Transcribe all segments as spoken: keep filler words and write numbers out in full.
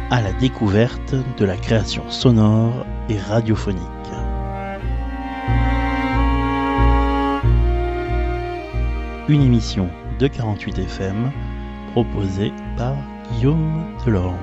à la découverte de la création sonore et radiophonique. Une émission de quarante-huit F M proposée par Guillaume Delorme.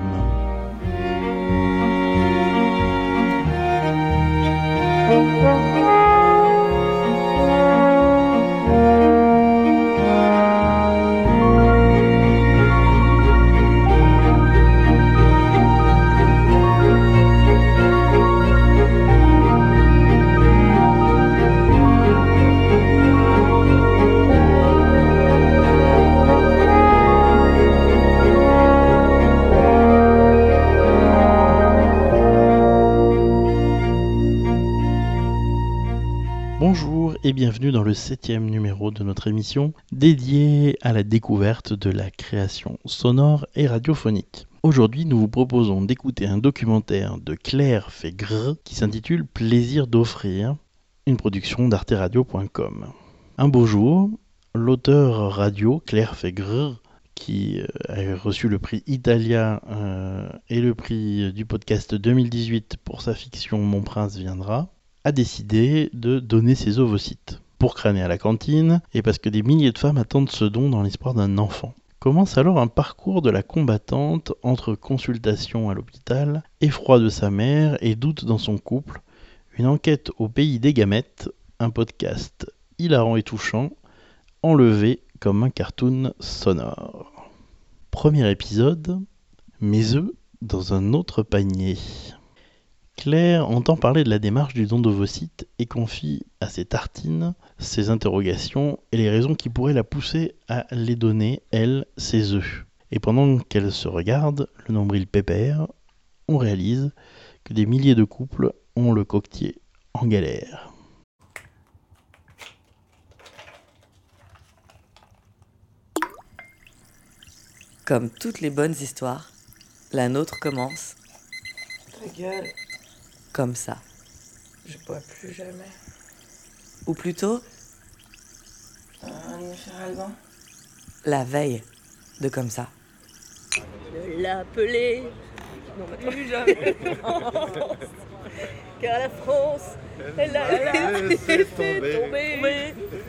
Bonjour et bienvenue dans le septième numéro de notre émission dédiée à la découverte de la création sonore et radiophonique. Aujourd'hui, nous vous proposons d'écouter un documentaire de Claire Fégreux qui s'intitule Plaisir d'offrir, une production d'arte radio point com. Un beau jour, l'auteur radio Claire Fégreux, qui a reçu le prix Italia euh, et le prix du podcast deux mille dix-huit pour sa fiction Mon prince viendra, a décidé de donner ses ovocytes pour crâner à la cantine et parce que des milliers de femmes attendent ce don dans l'espoir d'un enfant. Commence alors un parcours de la combattante entre consultation à l'hôpital, effroi de sa mère et doute dans son couple, une enquête au pays des gamètes, un podcast hilarant et touchant, enlevé comme un cartoon sonore. Premier épisode, mes œufs dans un autre panier. Claire entend parler de la démarche du don d'ovocytes et confie à ses tartines ses interrogations et les raisons qui pourraient la pousser à les donner, elle, ses œufs. Et pendant qu'elle se regarde, le nombril pépère, on réalise que des milliers de couples ont le coquetier en galère. Comme toutes les bonnes histoires, la nôtre commence Ta gueule, comme ça. je bois plus jamais. Ou plutôt, Un mammifère alban. la veille de comme ça. De l'appeler, non mais plus jamais France, car la France, elle a laissé tomber.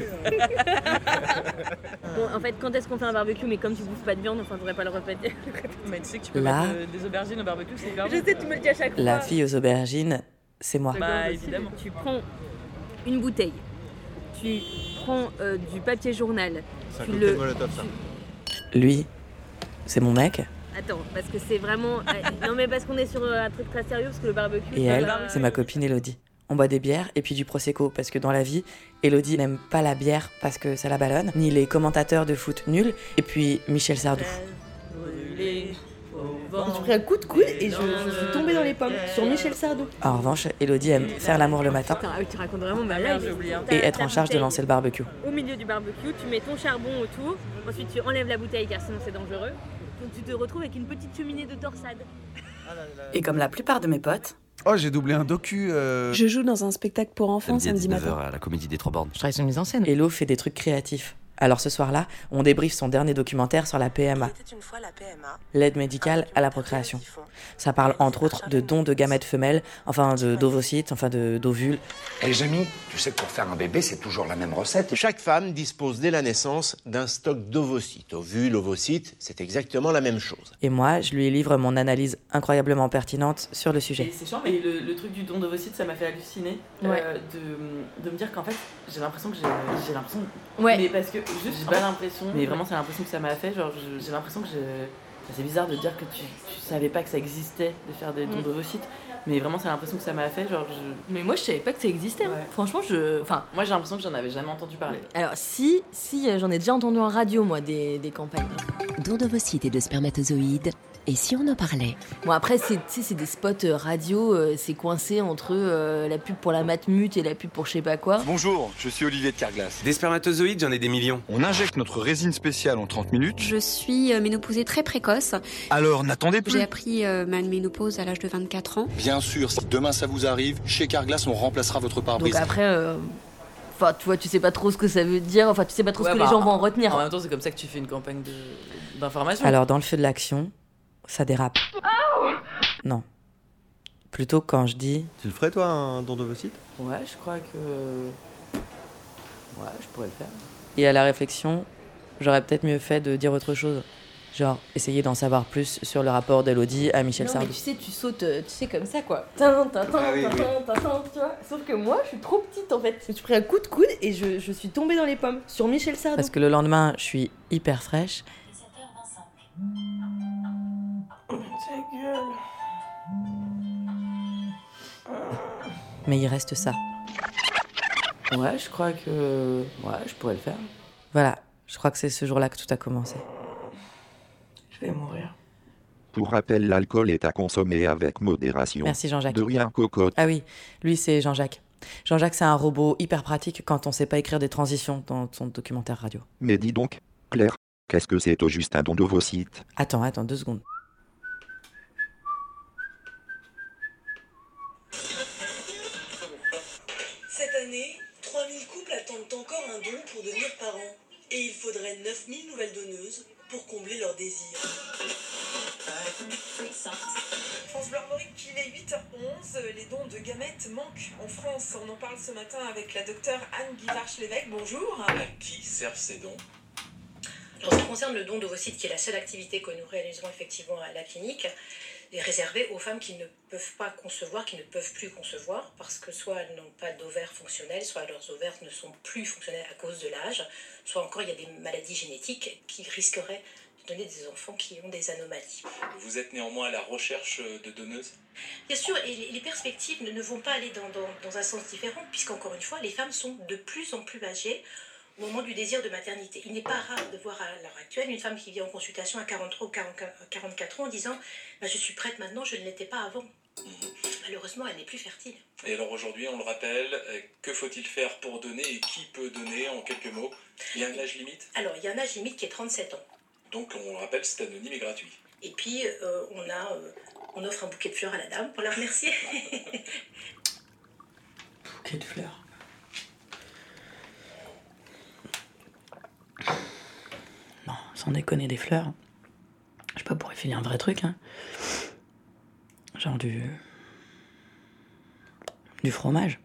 Bon, en fait, quand est-ce qu'on fait un barbecue? Mais comme tu bouffes pas de viande, enfin, faudrait pas le répéter. Mais tu sais que tu peux Là, mettre euh, des aubergines au barbecue, c'est hyper Je bon. sais, tu me le dis à chaque fois. La fille aux aubergines, c'est moi. Bah évidemment. Tu prends une bouteille, tu prends euh, du papier journal, C'est un tu cocktail le... Molotov, ça. Lui, c'est mon mec. Attends, parce que c'est vraiment... euh, non mais parce qu'on est sur euh, un truc très sérieux, parce que le barbecue... Et c'est elle, pas- c'est ma copine Elodie. On boit des bières et puis du prosecco parce que dans la vie, Elodie n'aime pas la bière parce que ça la ballonne, ni les commentateurs de foot nuls, et puis Michel Sardou. Brûlé au vent. J'ai pris un coup de coude et je, je suis tombée dans les pommes sur Michel Sardou. En revanche, Elodie aime faire l'amour le matin Putain, ah oui, tu racontes vraiment ma Ah merde, life. j'ai oublié. et être en charge de lancer le barbecue. Au milieu du barbecue, tu mets ton charbon autour, ensuite tu enlèves la bouteille car sinon c'est dangereux. Donc tu te retrouves avec une petite cheminée de torsade. Et comme la plupart de mes potes, Oh, j'ai doublé un docu. Euh... Je joue dans un spectacle pour enfants samedi matin. à la Comédie des Trois Bornes. je travaille sur une mise en scène. Elo fait des trucs créatifs. Alors ce soir-là, on débriefe son dernier documentaire sur la P M A, l'aide médicale à la procréation. Ça parle entre autres de dons de gamètes femelles, enfin de d'ovocytes, enfin de d'ovules. Et les amis, tu sais que pour faire un bébé, c'est toujours la même recette. Chaque femme dispose dès la naissance d'un stock d'ovocytes. Ovules, ovocytes, c'est exactement la même chose. Et moi, je lui livre mon analyse incroyablement pertinente sur le sujet. Et c'est chiant, mais le, le truc du don d'ovocytes, ça m'a fait halluciner. Ouais. euh, de, de me dire qu'en fait, j'ai l'impression que j'ai, j'ai l'impression. Ouais. Mais parce que juste, j'ai pas l'impression. Mais vraiment, c'est l'impression que ça m'a fait. Genre, je- j'ai l'impression que je. C'est bizarre de dire que tu, tu savais pas que ça existait de faire des dons Mm. d'ovocytes. Mais vraiment, c'est l'impression que ça m'a fait. Genre, je... Mais moi je savais pas que ça existait. hein. Ouais. Franchement, je. Enfin. Moi, j'ai l'impression que j'en avais jamais entendu parler. Alors si, si euh, j'en ai déjà entendu en radio moi des, des campagnes. Don d'ovocytes et de spermatozoïdes. Et si on en parlait? Bon après c'est, tu sais, c'est des spots euh, radio, euh, c'est coincé entre euh, la pub pour la Matmut et la pub pour je sais pas quoi. Bonjour, je suis Olivier de Carglass. Des spermatozoïdes, j'en ai des millions. On injecte notre résine spéciale en trente minutes. Je suis euh, ménopausée très précoce. Alors n'attendez plus. J'ai appris euh, ma ménopause à l'âge de vingt-quatre ans. Bien sûr, si demain ça vous arrive, chez Carglass, on remplacera votre Donc pare-brise. après, euh, enfin tu vois, tu sais pas trop ce que ça veut dire, enfin tu sais pas trop Ouais, ce que bah, les gens vont en retenir. En même temps, c'est comme ça que tu fais une campagne de... d'information. Alors dans le feu de l'action, ça dérape. Ah Non. Plutôt quand je dis... Tu le ferais toi, un don d'ovocyte ? Ouais, je crois que... Ouais, je pourrais le faire. Et à la réflexion, j'aurais peut-être mieux fait de dire autre chose. Genre, essayer d'en savoir plus sur le rapport d'Elodie à Michel non, Sardou. mais tu sais, tu sautes, tu sais, comme ça, quoi. Tin, tin, tin, Ah oui, tin, oui. tin, tin, tin, tu vois. Sauf que moi, je suis trop petite, en fait. Je me suis pris un coup de coude et je, je suis tombée dans les pommes. Sur Michel Sardou. Parce que le lendemain, je suis hyper fraîche. Ta gueule. Mais il reste ça. Ouais, je crois que... Ouais, je pourrais le faire. Voilà, je crois que c'est ce jour-là que tout a commencé. Je vais mourir. Pour rappel, l'alcool est à consommer avec modération. Merci Jean-Jacques. De rien, cocotte. Ah oui, lui c'est Jean-Jacques. Jean-Jacques c'est un robot hyper pratique quand on sait pas écrire des transitions dans son documentaire radio. Mais dis donc, Claire, qu'est-ce que c'est au juste un don d'ovocyte ? Attends, attends, deux secondes. Cette année, trois mille couples attendent encore un don pour devenir parents. Et il faudrait neuf mille nouvelles donneuses pour combler leurs désirs. France Bleu Armorique, il est huit heures onze. Les dons de gamètes manquent en France. On en parle ce matin avec la docteure Anne Guivarch-Lévesque. Bonjour. À qui servent ces dons ? En ce qui concerne le don d'ovocytes, qui est la seule activité que nous réalisons effectivement à la clinique, est réservé aux femmes qui ne peuvent pas concevoir, qui ne peuvent plus concevoir, parce que soit elles n'ont pas d'ovaires fonctionnels, soit leurs ovaires ne sont plus fonctionnels à cause de l'âge, soit encore il y a des maladies génétiques qui risqueraient de donner des enfants qui ont des anomalies. Vous êtes néanmoins à la recherche de donneuses ? Bien sûr, et les perspectives ne vont pas aller dans, dans, dans un sens différent, puisqu'encore une fois, les femmes sont de plus en plus âgées au moment du désir de maternité. Il n'est pas rare de voir à l'heure actuelle une femme qui vient en consultation à quarante-trois ou quarante-quatre ans en disant bah, « je suis prête maintenant, je ne l'étais pas avant ». Malheureusement, elle n'est plus fertile. Et alors aujourd'hui, on le rappelle, que faut-il faire pour donner et qui peut donner en quelques mots ? Il y a un âge limite ? Alors, il y a un âge limite qui est trente-sept ans. Donc, on le rappelle, c'est anonyme et gratuit. Et puis, euh, on, a, euh, on offre un bouquet de fleurs à la dame pour la remercier. Bouquet de fleurs. Non, sans déconner, des fleurs. Je sais pas, pourrait filer un vrai truc, hein. Genre du... Du fromage.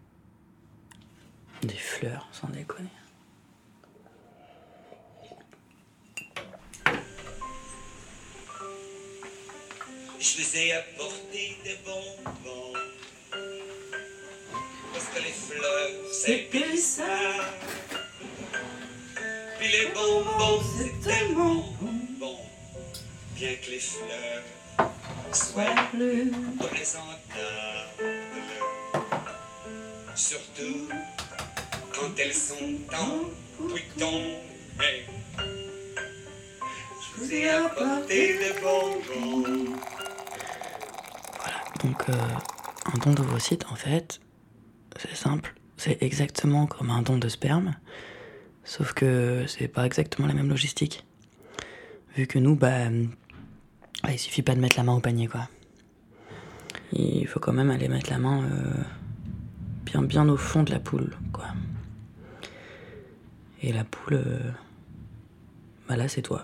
Des fleurs, sans déconner. Je vous ai apporté des bonbons. Parce que les fleurs, c'est plus ça. Puis les bonbons, c'est tellement bon. Bien que les fleurs soient plus présentables. Surtout quand elles sont en bouton. Hey. Je vous ai apporté des bonbons. Voilà, donc euh, un don d'ovocyte, en fait, c'est simple. C'est exactement comme un don de sperme. Sauf que c'est pas exactement la même logistique. Vu que nous, bah, bah, il suffit pas de mettre la main au panier, quoi. Il faut quand même aller mettre la main euh, bien, bien au fond de la poule, quoi. Et la poule, euh, bah là, c'est toi.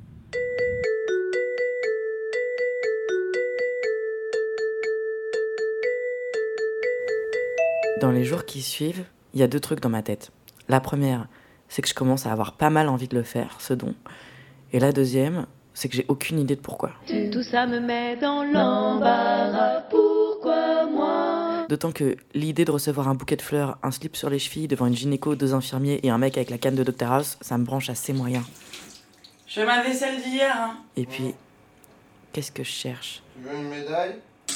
Dans les jours qui suivent, il y a deux trucs dans ma tête. La première, c'est que je commence à avoir pas mal envie de le faire, ce don. Et la deuxième, c'est que j'ai aucune idée de pourquoi. Tout ça me met dans l'embarras, pourquoi moi ? D'autant que l'idée de recevoir un bouquet de fleurs, un slip sur les chevilles devant une gynéco, deux infirmiers et un mec avec la canne de docteur House, ça me branche assez moyen. Je fais ma vaisselle d'hier, hein. Et puis, qu'est-ce que je cherche ? Tu veux une médaille ?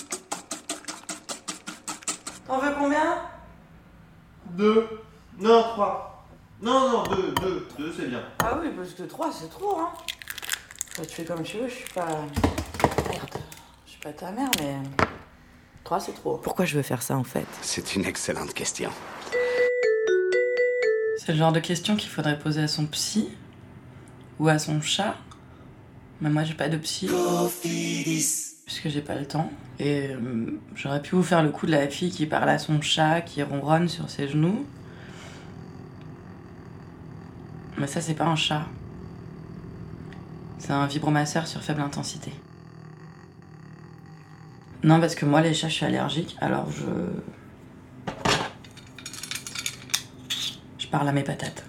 T'en veux combien ? Deux. Non, trois. Non, non, deux, deux, deux, c'est bien. Ah oui, parce que trois, c'est trop, hein. Bah, tu fais comme tu veux, je suis pas... Merde, je suis pas ta mère, mais... trois, c'est trop. Pourquoi je veux faire ça, en fait ? C'est une excellente question. C'est le genre de question qu'il faudrait poser à son psy ou à son chat. Mais moi, j'ai pas de psy. Puisque j'ai pas le temps. Et euh, j'aurais pu vous faire le coup de la fille qui parle à son chat, qui ronronne sur ses genoux. Mais ça, c'est pas un chat. C'est un vibromasseur sur faible intensité. Non, parce que moi, les chats, je suis allergique, alors je... Je parle à mes patates.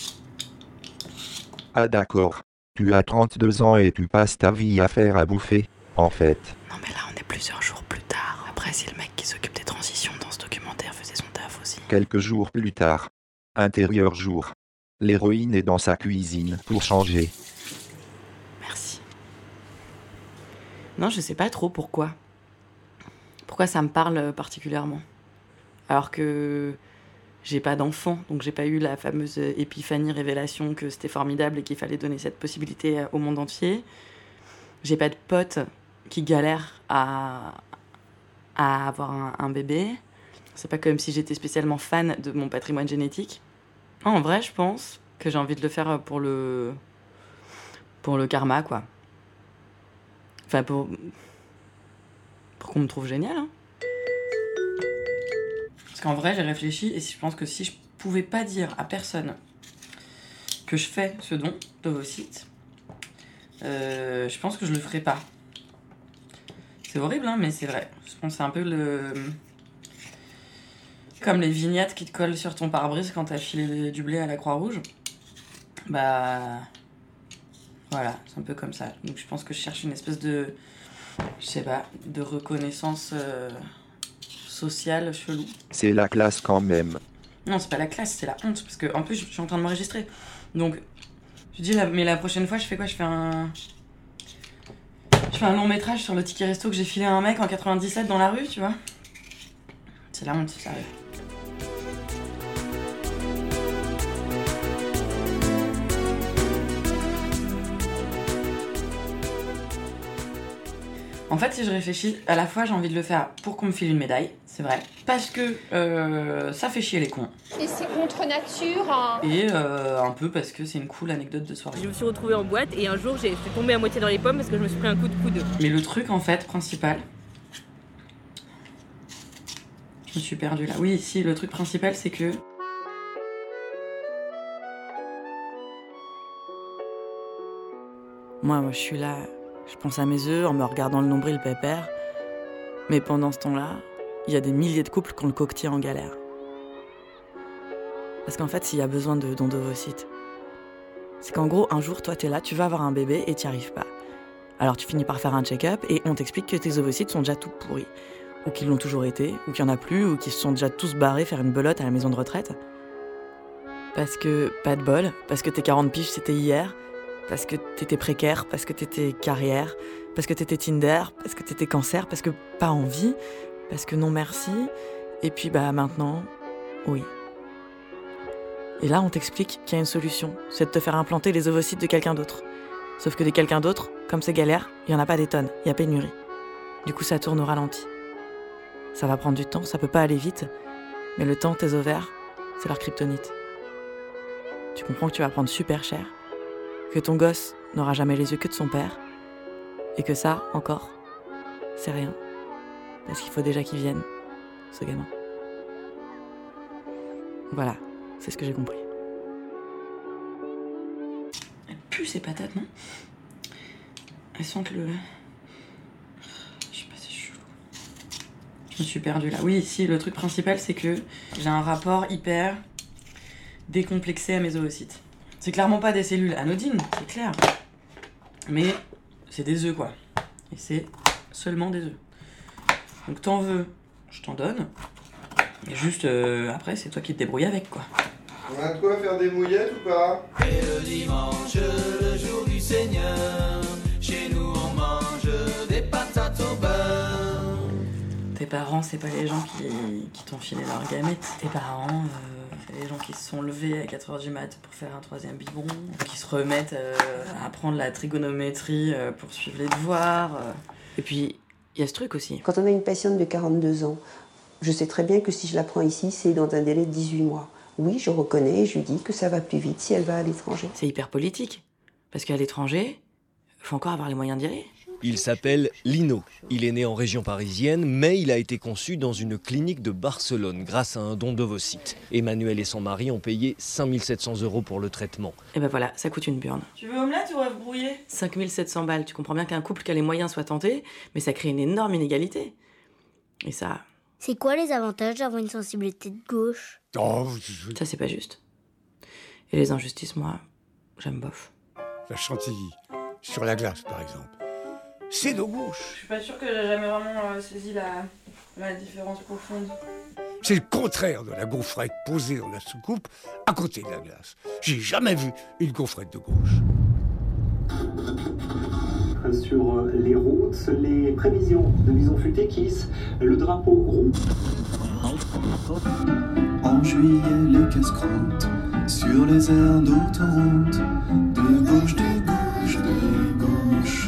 Ah d'accord. Tu as trente-deux ans et tu passes ta vie à faire à bouffer, en fait. Non mais là, on est plusieurs jours plus tard. Après, c'est le mec qui s'occupe des transitions dans ce documentaire faisait son taf aussi. Quelques jours plus tard. Intérieur jour. L'héroïne est dans sa cuisine pour changer. Merci. Non, je sais pas trop pourquoi. Pourquoi ça me parle particulièrement. Alors que j'ai pas d'enfant, donc j'ai pas eu la fameuse épiphanie, révélation que c'était formidable et qu'il fallait donner cette possibilité au monde entier. J'ai pas de potes qui galèrent à, à avoir un, un bébé. C'est pas comme si j'étais spécialement fan de mon patrimoine génétique. Non, en vrai, je pense que j'ai envie de le faire pour le, pour le karma, quoi. Enfin, pour, pour qu'on me trouve génial, hein. Parce qu'en vrai, j'ai réfléchi et je pense que si je pouvais pas dire à personne que je fais ce don d'ovocytes, euh, je pense que je le ferais pas. C'est horrible, hein, mais c'est vrai. Je pense que c'est un peu le... comme les vignettes qui te collent sur ton pare-brise quand t'as filé du blé à la Croix-Rouge. Bah... Voilà, c'est un peu comme ça. Donc je pense que je cherche une espèce de... Je sais pas, de reconnaissance... Euh... sociale, chelou. C'est la classe quand même. Non, c'est pas la classe, c'est la honte. Parce que en plus, je suis en train de m'enregistrer. Donc, je dis, la, mais la prochaine fois, je fais quoi? Je fais un... Je fais un long métrage sur le ticket resto que j'ai filé à un mec en quatre-vingt-dix-sept dans la rue, tu vois. C'est la honte, ça arrive. En fait, si je réfléchis, à la fois j'ai envie de le faire pour qu'on me file une médaille, c'est vrai. Parce que euh, ça fait chier les cons. Et c'est contre nature. Hein. Et euh, un peu parce que c'est une cool anecdote de soirée. Je me suis retrouvée en boîte et un jour j'ai suis tombée à moitié dans les pommes parce que je me suis pris un coup de coude. Mais le truc en fait principal... Je me suis perdue là. Oui, si, le truc principal c'est que... Moi, moi je suis là... Je pense à mes œufs en me regardant le nombril pépère. Mais pendant ce temps-là, il y a des milliers de couples qui ont le coquetier en galère. Parce qu'en fait, s'il y a besoin de dons d'ovocytes, c'est qu'en gros, un jour, toi, t'es là, tu vas avoir un bébé et t'y arrives pas. Alors tu finis par faire un check-up et on t'explique que tes ovocytes sont déjà tout pourris. Ou qu'ils l'ont toujours été, ou qu'il y en a plus, ou qu'ils se sont déjà tous barrés faire une belote à la maison de retraite. Parce que, pas de bol, parce que tes quarante piges, c'était hier... Parce que t'étais précaire, parce que t'étais carrière, parce que t'étais Tinder, parce que t'étais cancer, parce que pas envie, parce que non merci, et puis bah maintenant, oui. Et là, on t'explique qu'il y a une solution, c'est de te faire implanter les ovocytes de quelqu'un d'autre. Sauf que des quelqu'un d'autre, comme c'est galère, il y en a pas des tonnes, il y a pénurie. Du coup, ça tourne au ralenti. Ça va prendre du temps, ça peut pas aller vite, mais le temps, tes ovaires, c'est leur kryptonite. Tu comprends que tu vas prendre super cher, que ton gosse n'aura jamais les yeux que de son père, et que ça, encore, c'est rien. Parce qu'il faut déjà qu'il vienne, ce gamin. Voilà, c'est ce que j'ai compris. Elle pue ces patates, non? Elles sentent le... Je sais pas, c'est chelou. Je me suis perdue là. Oui, si, le truc principal, c'est que j'ai un rapport hyper décomplexé à mes oocytes. C'est clairement pas des cellules anodines, c'est clair. Mais c'est des œufs, quoi. Et c'est seulement des œufs. Donc t'en veux, je t'en donne. Et juste, euh, après, c'est toi qui te débrouilles avec, quoi. On a de quoi faire des mouillettes ou pas? Et le dimanche, le jour du Seigneur, chez nous on mange des patates au beurre. Tes parents, c'est pas les gens qui, qui t'ont filé leurs gamètes. Tes parents... Euh... Les gens qui se sont levés à quatre heures du mat pour faire un troisième biberon, qui se remettent euh, à apprendre la trigonométrie euh, pour suivre les devoirs. Euh. Et puis, il y a ce truc aussi. Quand on a une patiente de quarante-deux ans, je sais très bien que si je la prends ici, c'est dans un délai de dix-huit mois. Oui, je reconnais et je lui dis que ça va plus vite si elle va à l'étranger. C'est hyper politique. Parce qu'à l'étranger, il faut encore avoir les moyens d'y aller. Il s'appelle Lino. Il est né en région parisienne, mais il a été conçu dans une clinique de Barcelone grâce à un don d'ovocytes. Emmanuel et son mari ont payé cinq mille sept cents euros pour le traitement. Et ben voilà, ça coûte une burne. Tu veux omelette ou œuf brouillé? cinq mille sept cents balles, tu comprends bien qu'un couple qui a les moyens soit tenté, mais ça crée une énorme inégalité. Et ça... C'est quoi les avantages d'avoir une sensibilité de gauche? Oh, je... Ça c'est pas juste. Et les injustices, moi, j'aime bof. La chantilly, sur la glace par exemple. C'est de gauche. Je suis pas sûre que j'ai jamais vraiment euh, saisi la, la différence profonde. C'est le contraire de la gaufrette posée dans la soucoupe à côté de la glace. J'ai jamais vu une gaufrette de gauche. Sur les routes, les prévisions de Bison Futé Kiss, le drapeau roux. En juillet, les casse-croûtes sur les aires d'autoroute, de gauche, de gauche, de gauche.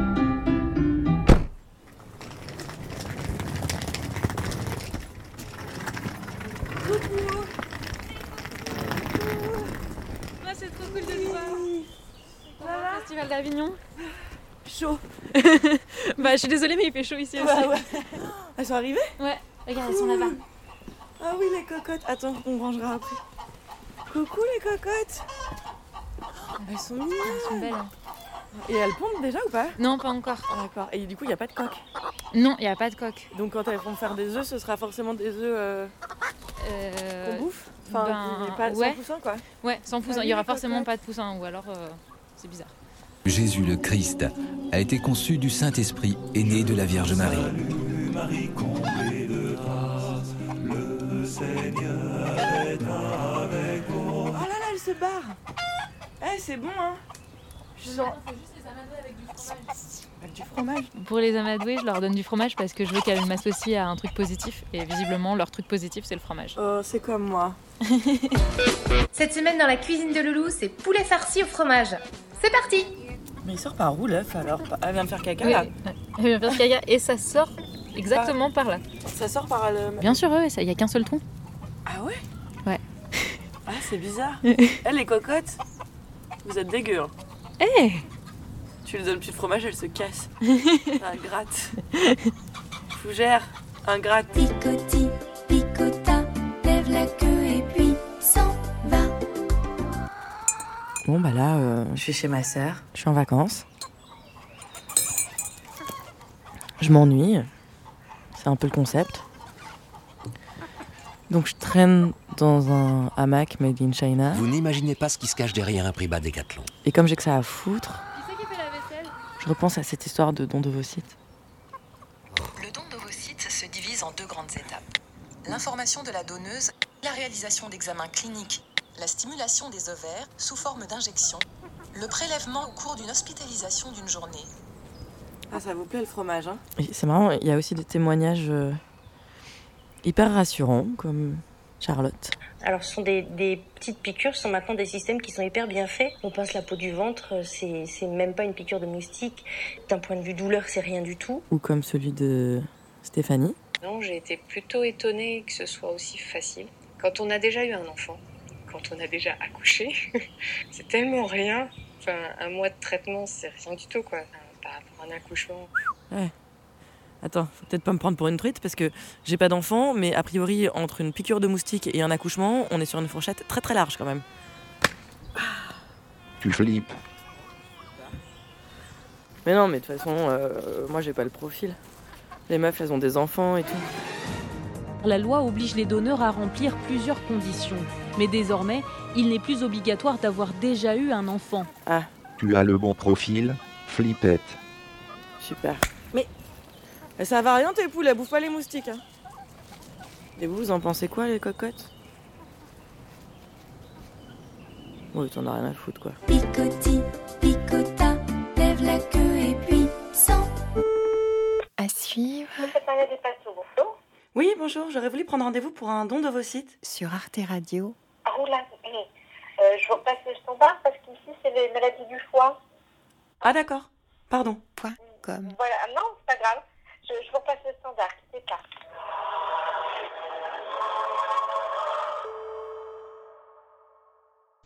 Coucou. Ah, c'est trop cool de te voir. Voilà. Festival d'Avignon. Chaud. Bah je suis désolée mais il fait chaud ici aussi. Ouais, ouais. Elles sont arrivées? Ouais, regarde, elles sont là-bas. Ah oui, les cocottes. Attends, on rangera après. Coucou les cocottes. Elles sont mignonnes. Elles sont belles. Hein. Et elles pondent déjà ou pas? Non, pas encore. D'accord. Et du coup, il n'y a pas de coque? Non, il n'y a pas de coque. Donc quand elles vont faire des œufs, ce sera forcément des œufs euh... euh... qu'on bouffe? Enfin, ben, pas, ouais. sans poussin quoi? Ouais, sans poussin. Il n'y aura forcément pas de poussin ou alors euh, c'est bizarre. Jésus le Christ a été conçu du Saint-Esprit et né de la Vierge Marie. Marie comblée de grâce, le Seigneur est avec vous. Oh là là, elle se barre. Eh, c'est bon hein. Je sens... On fait juste les amadouer avec du fromage. Avec du fromage? Pour les amadouer, je leur donne du fromage parce que je veux qu'elles m'associent à un truc positif. Et visiblement, leur truc positif, c'est le fromage. Oh, c'est comme moi. Cette semaine dans la cuisine de Loulou, c'est poulet farci au fromage. C'est parti! Mais il sort par où l'œuf alors? Elle vient de faire caca oui, là? Elle vient de faire caca et ça sort exactement par là. Ça sort par le... Bien sûr, oui, il n'y a qu'un seul trou. Ah ouais? Ouais. Ah, c'est bizarre. Eh, les cocottes, vous êtes dégueu. Hein. Eh hey. Tu lui donnes plus de fromage, elle se casse. Ingrate. Fougère, ingrate. Picoti, picota, lève la queue et puis s'en va. Bon bah là, euh, je suis chez ma sœur, je suis en vacances. Je m'ennuie, c'est un peu le concept. Donc je traîne dans un hamac made in China. Vous n'imaginez pas ce qui se cache derrière un prix bas Décathlon. Et comme j'ai que ça à foutre, Qui c'est qui fait la vaisselle? Je repense à cette histoire de don d'ovocytes. Le don d'ovocytes se divise en deux grandes étapes. L'information de la donneuse, la réalisation d'examens cliniques, la stimulation des ovaires sous forme d'injection, le prélèvement au cours d'une hospitalisation d'une journée. Ah, ça vous plaît le fromage, hein? Et c'est marrant, il y a aussi des témoignages euh, hyper rassurants, comme Charlotte. Alors ce sont des, des petites piqûres, ce sont maintenant des systèmes qui sont hyper bien faits. On pince la peau du ventre, c'est, c'est même pas une piqûre de moustique. D'un point de vue douleur, c'est rien du tout. Ou comme celui de Stéphanie. Non, j'ai été plutôt étonnée que ce soit aussi facile. Quand on a déjà eu un enfant, quand on a déjà accouché, c'est tellement rien. Enfin, un mois de traitement, c'est rien du tout, quoi. Enfin, par rapport à un accouchement. Ouais. Attends, faut peut-être pas me prendre pour une truite parce que j'ai pas d'enfant, mais a priori, entre une piqûre de moustique et un accouchement, on est sur une fourchette très très large quand même. Tu flippes. Mais non, mais de toute façon, euh, moi j'ai pas le profil. Les meufs, elles ont des enfants et tout. La loi oblige les donneurs à remplir plusieurs conditions. Mais désormais, il n'est plus obligatoire d'avoir déjà eu un enfant. Ah. Tu as le bon profil, flippette. Super. Mais ça va rien tes poules, elles bouffent pas les moustiques. Hein. Et vous, vous en pensez quoi les cocottes? Oui, t'en as rien à foutre quoi. Picoti, picota, lève la queue et puis s'en. À suivre. Oui, bonjour, j'aurais voulu prendre rendez-vous pour un don d'ovocytes. Sur Arte Radio. Ah, oula, euh, je vous repasse le standard parce qu'ici c'est les maladies du foie. Ah d'accord, pardon. Point com. Voilà, non, c'est pas grave. Je, je vous repasse le standard, quittez pas.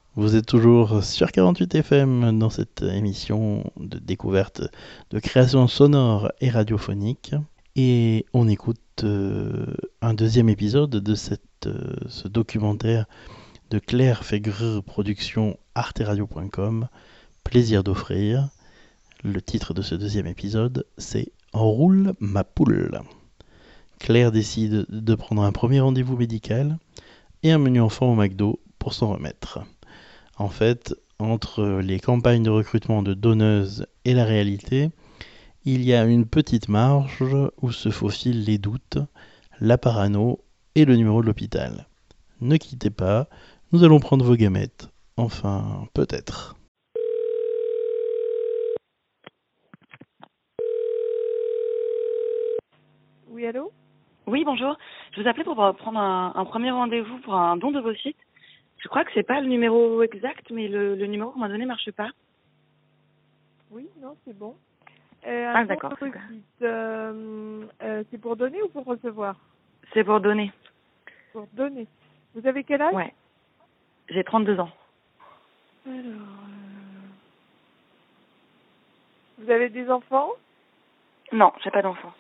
Vous êtes toujours sur quarante-huit F M dans cette émission de découverte de création sonore et radiophonique. Et on écoute euh, un deuxième épisode de cette, euh, ce documentaire de Claire Fégreux, production arte radio point com, Plaisir d'offrir. Le titre de ce deuxième épisode, c'est « Enroule ma poule ». Claire décide de prendre un premier rendez-vous médical et un menu enfant au McDo pour s'en remettre. En fait, entre les campagnes de recrutement de donneuses et la réalité, il y a une petite marge où se faufilent les doutes, la parano et le numéro de l'hôpital. Ne quittez pas, nous allons prendre vos gamètes. Enfin, peut-être. Oui, allô ? Oui, bonjour. Je vous appelais pour prendre un, un premier rendez-vous pour un don d'ovocytes. Je crois que c'est pas le numéro exact, mais le, le numéro qu'on m'a donné marche pas. Oui, non, c'est bon. Euh, ah, d'accord. Euh, euh, c'est pour donner ou pour recevoir ? C'est pour donner. Pour donner. Vous avez quel âge ? Ouais. J'ai trente-deux ans. Alors, euh... vous avez des enfants ? Non, j'ai pas d'enfants.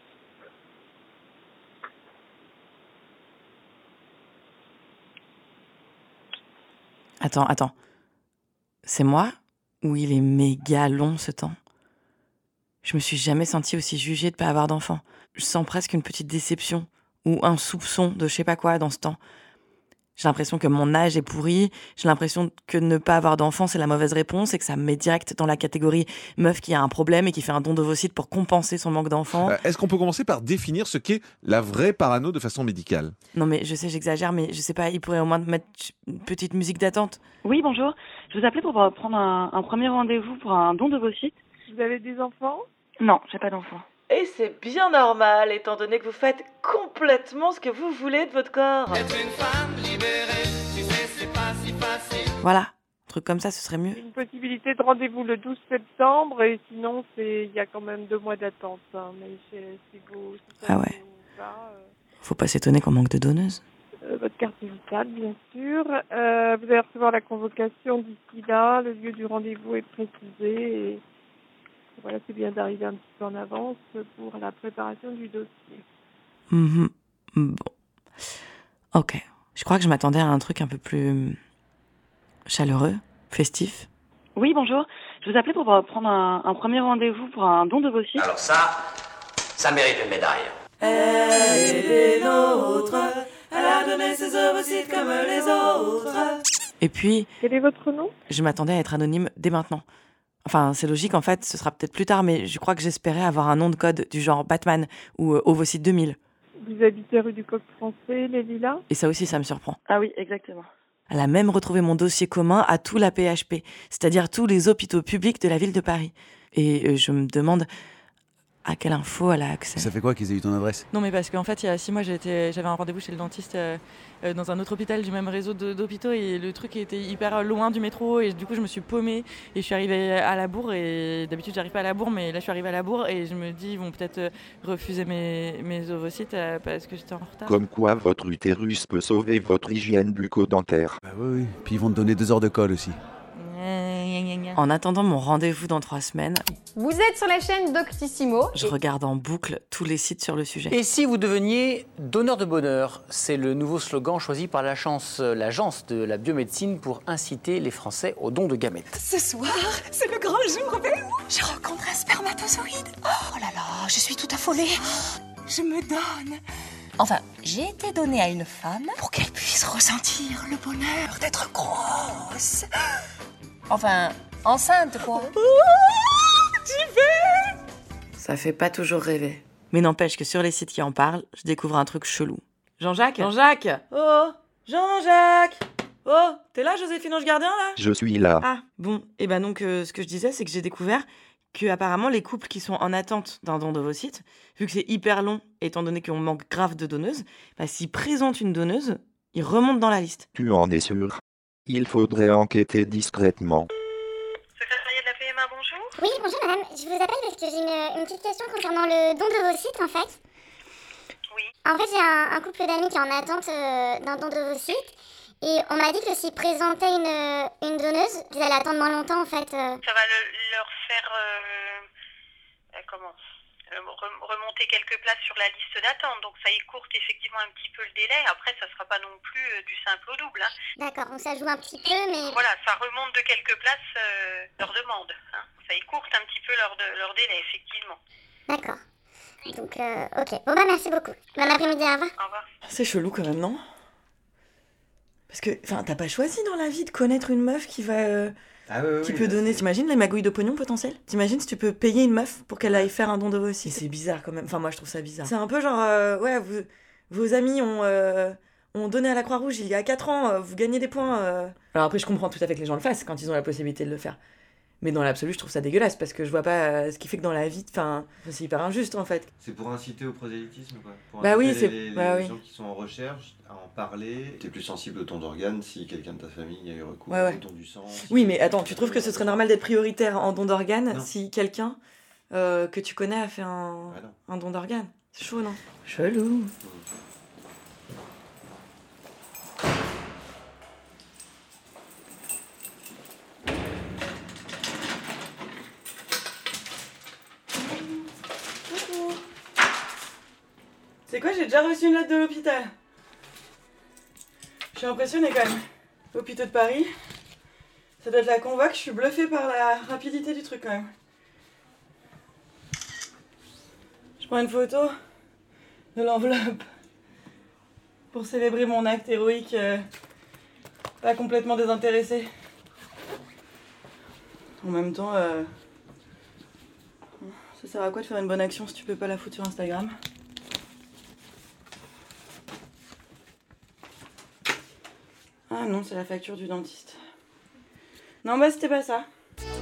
Attends, attends. C'est moi ou il est méga long ce temps ? Je me suis jamais sentie aussi jugée de pas avoir d'enfant. Je sens presque une petite déception ou un soupçon de je sais pas quoi dans ce temps. J'ai l'impression que mon âge est pourri, j'ai l'impression que ne pas avoir d'enfant c'est la mauvaise réponse et que ça me met direct dans la catégorie meuf qui a un problème et qui fait un don d'ovocytes pour compenser son manque d'enfant. Euh, est-ce qu'on peut commencer par définir ce qu'est la vraie parano de façon médicale ? Non mais je sais, j'exagère, mais je sais pas, il pourrait au moins mettre une petite musique d'attente. Oui, bonjour. Je vous appelais pour prendre un, un premier rendez-vous pour un don d'ovocytes. Vous avez des enfants ? Non, j'ai pas d'enfants. Et c'est bien normal, étant donné que vous faites complètement ce que vous voulez de votre corps. Être une femme libérée, tu sais, c'est pas si facile. Voilà, un truc comme ça, ce serait mieux. Une possibilité de rendez-vous le douze septembre, et sinon, c'est il y a quand même deux mois d'attente. Hein, mais c'est, c'est beau. Si ah ouais. Va, euh... Faut pas s'étonner qu'on manque de donneuses. Euh, votre carte vitale, bien sûr. Euh, vous allez recevoir la convocation d'ici là. Le lieu du rendez-vous est précisé. Et... Voilà, c'est bien d'arriver un petit peu en avance pour la préparation du dossier. Mmh, bon. Ok. Je crois que je m'attendais à un truc un peu plus chaleureux, festif. Oui, bonjour. Je vous appelais pour prendre un, un premier rendez-vous pour un don d'ovocytes. Alors ça, ça mérite une médaille. Elle est des nôtres, elle a donné ses ovocytes comme les autres. Et puis... Quel est votre nom ? Je m'attendais à être anonyme dès maintenant. Enfin, c'est logique, en fait, ce sera peut-être plus tard, mais je crois que j'espérais avoir un nom de code du genre Batman ou euh, Ovocyte deux mille. Vous habitez rue du Coq Français, les Lilas ? Et ça aussi, ça me surprend. Ah oui, exactement. Elle a même retrouvé mon dossier commun à tout la P H P, c'est-à-dire tous les hôpitaux publics de la ville de Paris. Et euh, je me demande à quelle info elle a accès. Ça fait quoi qu'ils aient eu ton adresse ? Non, mais parce qu'en fait, il y a six mois, j'étais, j'avais un rendez-vous chez le dentiste euh, euh, dans un autre hôpital du même réseau de, d'hôpitaux et le truc était hyper loin du métro et du coup, je me suis paumée et je suis arrivée à la Bourre et d'habitude, j'arrive pas à la Bourre, mais là, je suis arrivée à la Bourre et je me dis, ils vont peut-être euh, refuser mes, mes ovocytes euh, parce que j'étais en retard. Comme quoi, votre utérus peut sauver votre hygiène bucco-dentaire. Bah oui, oui. Puis ils vont te donner deux heures de colle aussi. En attendant mon rendez-vous dans trois semaines, vous êtes sur la chaîne Doctissimo. Je et... regarde en boucle tous les sites sur le sujet. Et si vous deveniez donneur de bonheur ? C'est le nouveau slogan choisi par l'agence, l'agence de la biomédecine pour inciter les Français au don de gamètes. Ce soir, c'est le grand jour, mais je rencontre un spermatozoïde. Oh là là, je suis tout affolée. Je me donne. Enfin, j'ai été donnée à une femme pour qu'elle puisse ressentir le bonheur d'être grosse. Enfin, enceinte, quoi. Oh, j'y vais. Ça fait pas toujours rêver. Mais n'empêche que sur les sites qui en parlent, je découvre un truc chelou. Jean-Jacques Jean-Jacques Oh Jean-Jacques Oh, t'es là, Joséphine Ange Gardien, là ? Je suis là. Ah, bon. Et ben donc, euh, ce que je disais, c'est que j'ai découvert que apparemment les couples qui sont en attente d'un don d'ovocytes, vu que c'est hyper long, étant donné qu'on manque grave de donneuses, bah, s'ils présentent une donneuse, ils remontent dans la liste. Tu en es sûr ? Il faudrait enquêter discrètement. Secrétariat de la P M A, bonjour. Oui, bonjour madame. Je vous appelle parce que j'ai une, une petite question concernant le don d'ovocytes en fait. Oui. En fait, j'ai un, un couple d'amis qui est en attente euh, d'un don d'ovocytes. Et on m'a dit que s'ils présentaient une, une donneuse, qu'ils allaient attendre moins longtemps en fait. euh. Ça va le- leur faire euh, euh, comment euh, rem- remonter quelques places sur la liste d'attente. Donc ça écourte effectivement un petit peu le délai. Après, ça sera pas non plus euh, du simple au double. Hein. D'accord, donc ça joue un petit peu, mais... Voilà, ça remonte de quelques places euh, leur demande. Hein. Ça écourte un petit peu leur, de, leur délai, effectivement. D'accord. Donc, euh, ok. Bon bah merci beaucoup. Bon après-midi, au revoir. Au revoir. C'est chelou quand même, non? Parce que, enfin, t'as pas choisi dans la vie de connaître une meuf qui va... euh, Ah oui, oui, qui oui, peut ça, donner... c'est- T'imagines les magouilles de pognon potentielles? T'imagines si tu peux payer une meuf pour qu'elle aille faire un don d'ovocytes? C'est bizarre quand même. Enfin, moi, je trouve ça bizarre. C'est un peu genre... euh, ouais, vous, vos amis ont, euh, ont donné à la Croix-Rouge il y a quatre ans, euh, vous gagnez des points. euh. Alors après, je comprends tout à fait que les gens le fassent quand ils ont la possibilité de le faire. Mais dans l'absolu, je trouve ça dégueulasse parce que je vois pas euh, ce qui fait que dans la vie... Enfin, c'est hyper injuste en fait. C'est pour inciter au prosélytisme, quoi. Pour Bah oui, inciter c'est- les, les bah oui. gens qui sont en recherche à en parler. T'es plus sensible au ton d'organe si quelqu'un de ta famille a eu recours Ouais, ouais. au don du sang. si Oui, mais quelqu'un attends, qui tu a trouves eu que ce un serait don- normal d'être prioritaire en don d'organes Non. si quelqu'un euh, que tu connais a fait un, Ah non. un don d'organes? C'est chaud, non? Chelou. C'est quoi, j'ai déjà reçu une lettre de l'hôpital. Je suis impressionnée quand même. Hôpitaux de Paris. Ça doit être la convoque, je suis bluffée par la rapidité du truc quand même. Je prends une photo de l'enveloppe pour célébrer mon acte héroïque, euh, pas complètement désintéressé. En même temps, euh, ça sert à quoi de faire une bonne action si tu peux pas la foutre sur Instagram? Ah non, c'est la facture du dentiste. Non, bah c'était pas ça.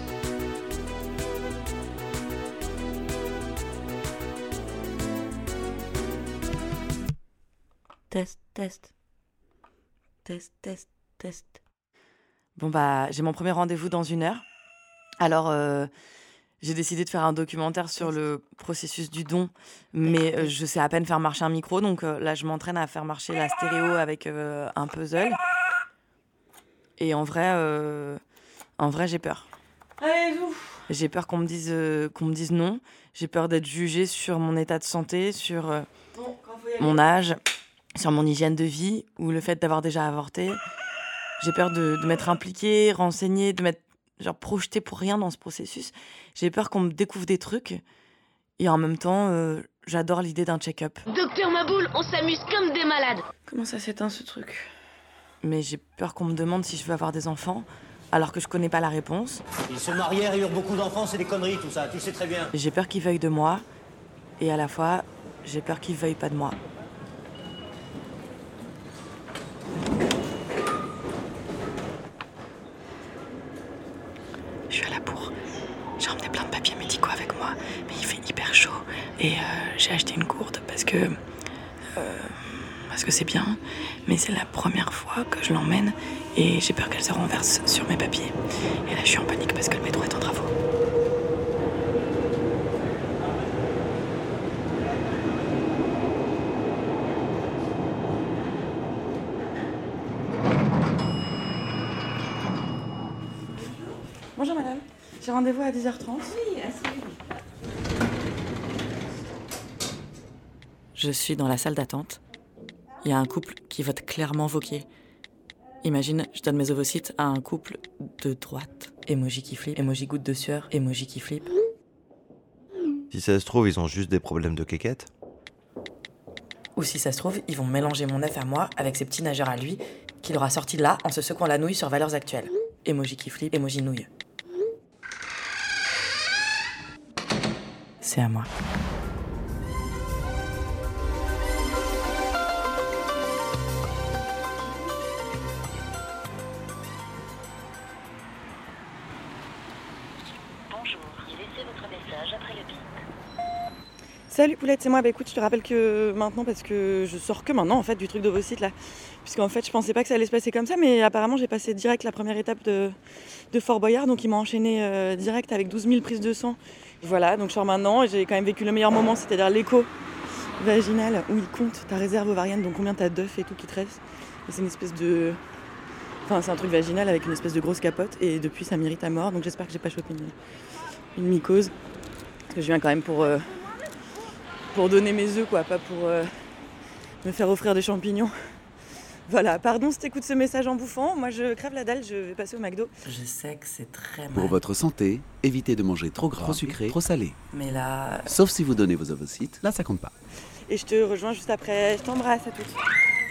Test, test. Test, test, test. Bon bah, j'ai mon premier rendez-vous dans une heure. Alors, euh, j'ai décidé de faire un documentaire sur le processus du don, mais euh, je sais à peine faire marcher un micro, donc euh, là, je m'entraîne à faire marcher la stéréo avec euh, un puzzle. Et en vrai, euh, en vrai, j'ai peur. Allez, ouf. J'ai peur qu'on me dise, euh, qu'on me dise non. J'ai peur d'être jugée sur mon état de santé, sur euh, bon, mon âge, sur mon hygiène de vie ou le fait d'avoir déjà avorté. J'ai peur de, de m'être impliquée, renseignée, de m'être genre projetée pour rien dans ce processus. J'ai peur qu'on me découvre des trucs. Et en même temps, euh, j'adore l'idée d'un check-up. Docteur Maboul, on s'amuse comme des malades. Comment ça s'éteint ce truc? Mais j'ai peur qu'on me demande si je veux avoir des enfants, alors que je connais pas la réponse. Ils se marièrent et eurent beaucoup d'enfants, c'est des conneries tout ça, tu le sais très bien. J'ai peur qu'ils veuillent de moi, et à la fois, j'ai peur qu'ils veuillent pas de moi. Je suis à la bourre. J'ai emmené plein de papiers médicaux avec moi, mais il fait hyper chaud. Et euh, j'ai acheté une gourde parce que... Euh, parce que c'est bien, mais c'est la première fois que je l'emmène et j'ai peur qu'elle se renverse sur mes papiers. Et là, je suis en panique parce que le métro est en travaux. Bonjour madame, j'ai rendez-vous à dix heures trente. Oui, asseyez-vous. Je suis dans la salle d'attente. Il y a un couple qui vote clairement Wauquiez. Imagine, je donne mes ovocytes à un couple de droite. Emoji qui flippe, emoji goutte de sueur, emoji qui flippe. Si ça se trouve, ils ont juste des problèmes de quéquette. Ou si ça se trouve, ils vont mélanger mon œuf à moi avec ses petits nageurs à lui, qu'il aura sorti de là en se secouant la nouille sur Valeurs Actuelles. Emoji qui flippe, emoji nouille. C'est à moi. Salut Poulette, c'est moi. Bah écoute, je te rappelle que maintenant, parce que je sors que maintenant en fait du truc d'ovocytes là. Puisqu'en fait, je pensais pas que ça allait se passer comme ça, mais apparemment, j'ai passé direct la première étape de, de Fort Boyard, donc ils m'ont enchaîné euh, direct avec douze mille prises de sang. Voilà, donc je sors maintenant et j'ai quand même vécu le meilleur moment, c'est-à-dire l'écho vaginal où ils comptent ta réserve ovarienne, donc combien t'as d'œufs et tout qui te reste. Et c'est une espèce de Enfin, c'est un truc vaginal avec une espèce de grosse capote et depuis ça m'irrite à mort, donc j'espère que j'ai pas chopé une, une mycose. Parce que je viens quand même pour, euh, pour donner mes œufs, quoi, pas pour euh, me faire offrir des champignons. Voilà, pardon si t'écoutes ce message en bouffant, moi je crève la dalle, je vais passer au McDo. Je sais que c'est très mal. Pour votre santé, évitez de manger trop gras, trop sucré, trop salé. Mais là... Sauf si vous donnez vos ovocytes, là ça compte pas. Et je te rejoins juste après, je t'embrasse à toutes.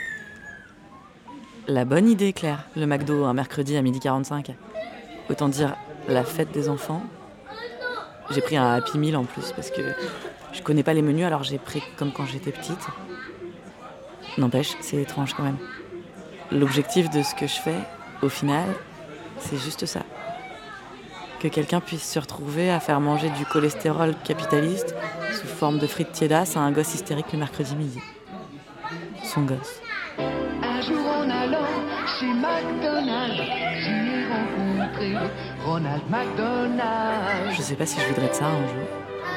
La bonne idée, Claire, le McDo un mercredi à midi quarante-cinq. Autant dire la fête des enfants. J'ai pris un Happy Meal en plus parce que je connais pas les menus, alors j'ai pris comme quand j'étais petite. N'empêche, c'est étrange quand même. L'objectif de ce que je fais, au final, c'est juste ça. Que quelqu'un puisse se retrouver à faire manger du cholestérol capitaliste sous forme de frites tiédas à un gosse hystérique le mercredi midi. Son gosse. Un jour en allant chez McDonald's, j'y ai rencontré Ronald McDonald. Je sais pas si je voudrais de ça un jour.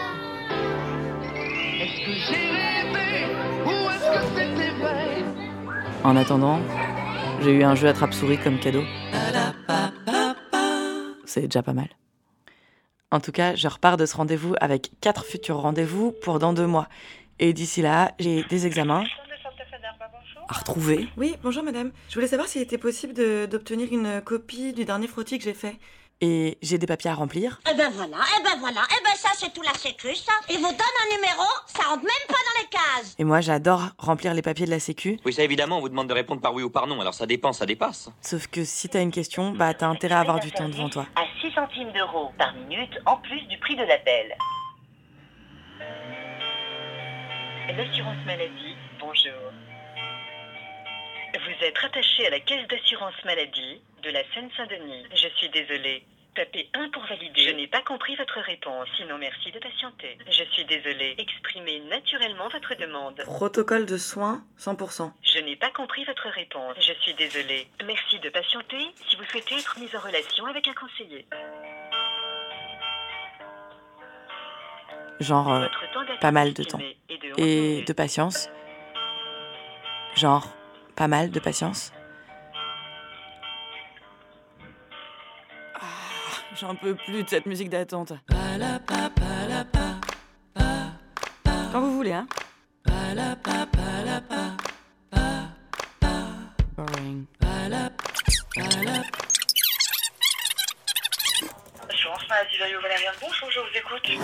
Est-ce que j'ai rêvé ou est-ce que c'était vrai? En attendant, j'ai eu un jeu attrape-souris comme cadeau. C'est déjà pas mal. En tout cas, je repars de ce rendez-vous avec quatre futurs rendez-vous pour dans deux mois. Et d'ici là, j'ai des examens à retrouver. Oui, bonjour madame. Je voulais savoir s'il était possible de, d'obtenir une copie du dernier frottis que j'ai fait. Et j'ai des papiers à remplir. Eh ben voilà, eh ben voilà, eh ben ça c'est tout la sécu, ça. Ils vous donnent un numéro, ça rentre même pas dans les cases. Et moi, j'adore remplir les papiers de la sécu. Oui, ça évidemment, on vous demande de répondre par oui ou par non, alors ça dépend, ça dépasse. Sauf que si t'as une question, bah t'as intérêt à avoir du temps devant toi. À six centimes d'euros par minute, en plus du prix de l'appel. L'assurance maladie, bonjour. Vous êtes rattaché à la caisse d'assurance maladie de la Seine-Saint-Denis. Je suis désolée. Tapez un pour valider. Je n'ai pas compris votre réponse, sinon merci de patienter. Je suis désolée. Exprimez naturellement votre demande. Protocole de soins, cent pour cent. Je n'ai pas compris votre réponse. Je suis désolée. Merci de patienter si vous souhaitez être mise en relation avec un conseiller. Genre, euh, pas mal de temps. Et de patience. Genre, pas mal de patience. J'en peux plus de cette musique d'attente. Quand vous voulez, hein. Boring. Assurance maladie Vario Valériane, bonjour, je vous écoute.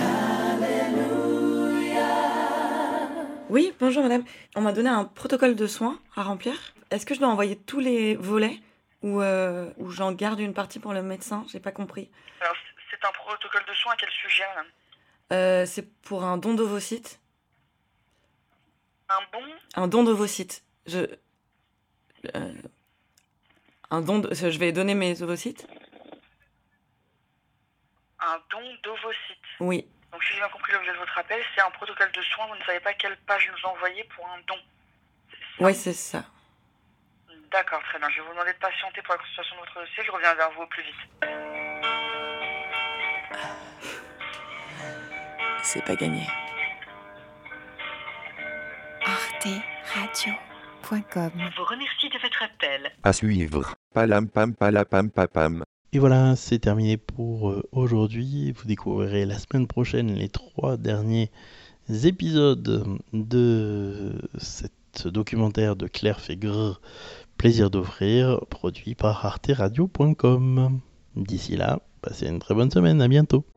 Oui, bonjour madame. On m'a donné un protocole de soins à remplir. Est-ce que je dois envoyer tous les volets ou, euh, ou j'en garde une partie pour le médecin? J'ai pas compris. Alors, c'est un protocole de soins à quel sujet, madame? euh, C'est pour un don d'ovocytes. Un bon? Un don d'ovocytes. Je... Euh, un don de... Je vais donner mes ovocytes. Un don d'ovocytes. Oui. Donc, si j'ai bien compris l'objet de votre appel, c'est un protocole de soins. Vous ne savez pas quelle page nous envoyer pour un don. Oui, c'est ça. D'accord, très bien. Je vais vous demander de patienter pour la consultation de votre dossier. Je reviens vers vous au plus vite. C'est pas gagné. arte radio point com. Vous remercie de votre appel. À suivre. Palam pam palapam papam. Et voilà, c'est terminé pour euh, aujourd'hui. Vous découvrirez la semaine prochaine les trois derniers épisodes de ce documentaire de Claire Fégre, Plaisir d'offrir, produit par arte radio point com. D'ici là, passez une très bonne semaine, à bientôt.